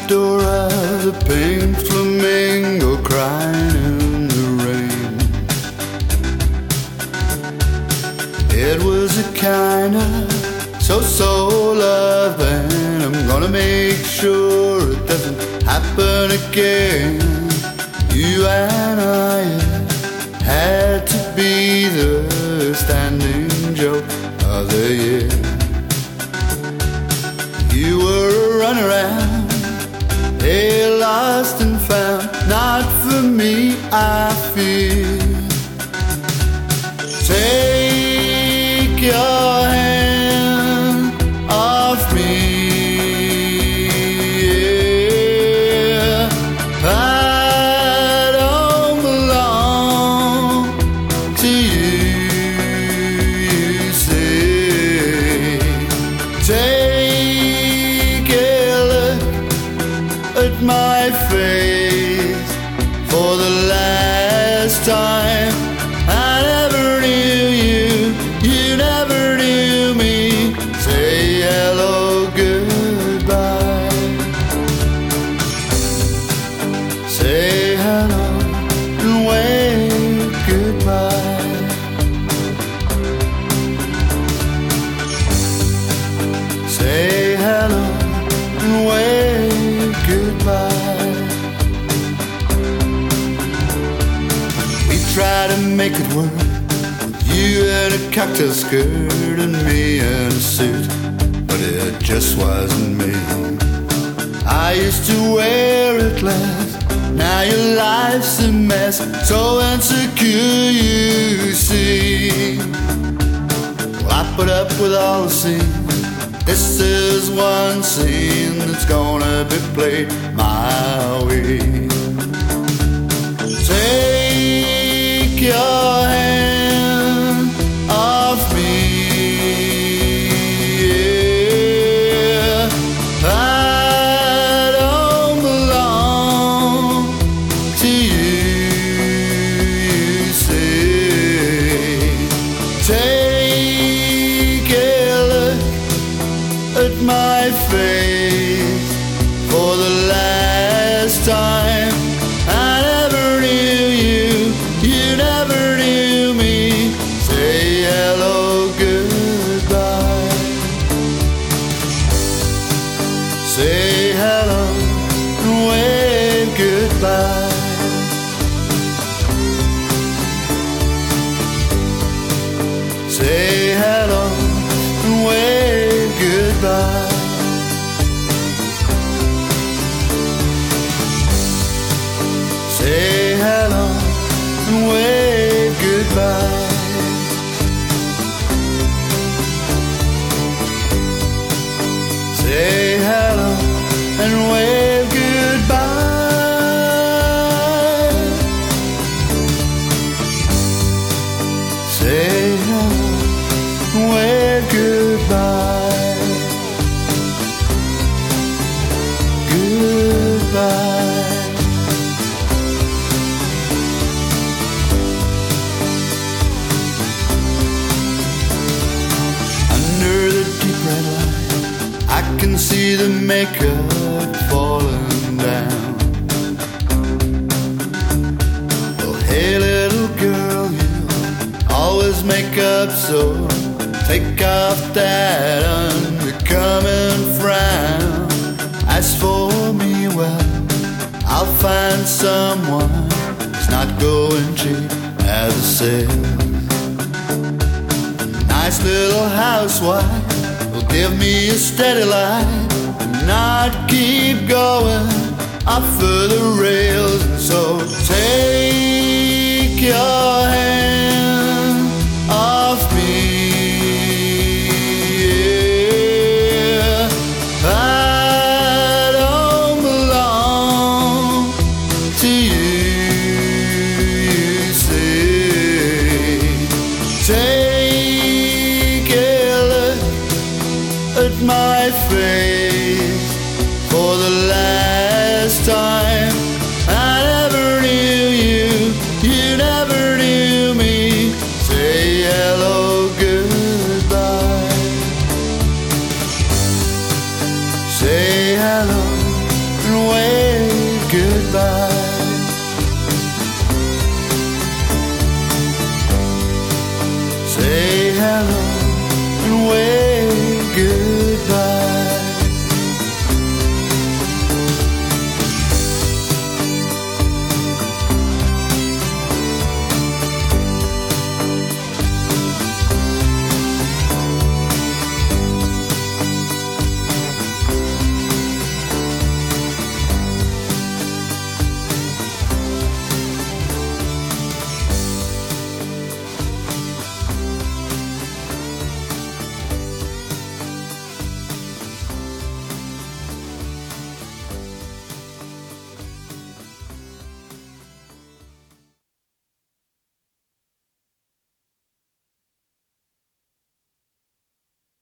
door of the pink flamingo crying in the rain. It was a kind of so love, and I'm gonna make sure it doesn't happen again. You and I had to be the standing joke of the year. You were a runaround, a lost and found. Not for me, I fear. Take your hand off me, yeah. I don't belong to you, you say. Take a look at my face for the last time. I never knew you, you never knew me. Say hello, goodbye. Say hello and wave goodbye. Say hello and wave goodbye. We try to make it work, you in a cocktail skirt and me in a suit, but it just wasn't me. I used to wear it less, now your life's a mess, so insecure you see. Well, I put up with all the scenes, this is one scene that's gonna be played my way. Take your hand off me, yeah. I don't belong to you, you say. Take a look at my face for the last time. I never knew you, you never knew me. Say hello, goodbye. Say hello and wave goodbye. Say hello and wave goodbye. Say hello and wave goodbye. Say hello and wave goodbye. Say hello and wave goodbye. Goodbye. Under the deep red light, I can see the makeup falling down. Well, hey little girl, you always make up, so take off that unbecoming frown. As for me, well, I'll find someone who's not going cheap as a sale. Nice little housewife will give me a steady life, not keep going off of the rails. And so take your hand off me, yeah. I don't belong to you, you say. Take a look at my face